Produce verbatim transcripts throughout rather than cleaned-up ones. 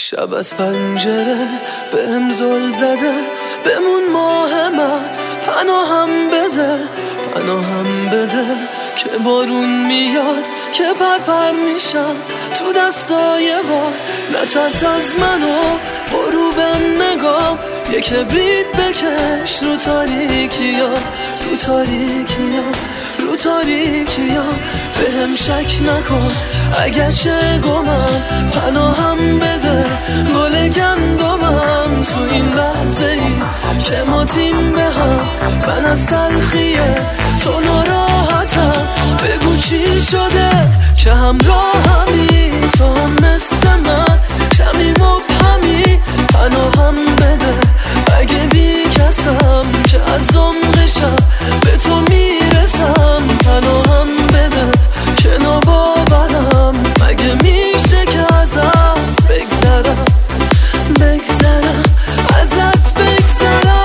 شب از پنجره بهم زل زده، بمون ماه من، پناهم بده پناهم بده که بارون میاد که پرپر میشم تو دستای باد. نترس از منو برو به نگام، یه کبریت بکش رو تاریکیام، رو تاریکیام، رو تاریکیام. بهم شک نکن اگر چه گمم، پناهم بده گل گندمم. تو این لحظه ای که ما تیم به هم، من از تلخیه تو ناراحتم. بگو چی شده که همراهمی، تو هم مثل من کمی مبهمی. پناهم بده اگه بی کسم که از عمقشم به تو میرسم. پناهم بده که ناباورم، مگه میشه که ازت بگذرم بگذرم ازت بگذرم.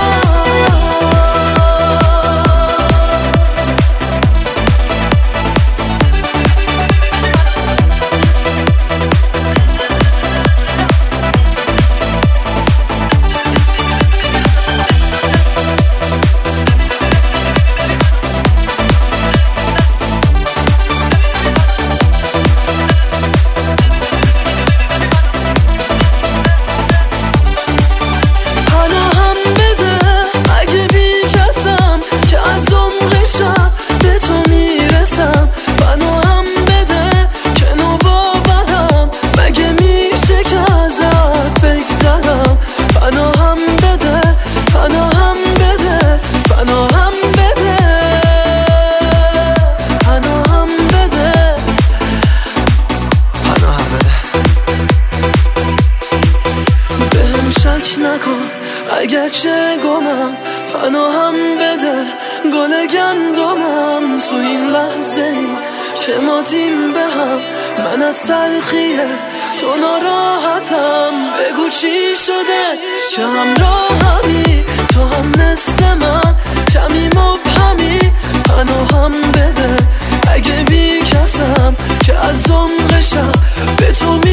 نکن اگر چه گمم، پناهم بده گل گندمم. تو این لحظه ای که ما تیم به هم، من از تلخیه تو ناراحتم. بگو چی شده که همراهمی، تو هم مثل من کمی مبهمی. پناهم بده اگه بی کسم که از عمقشم به تو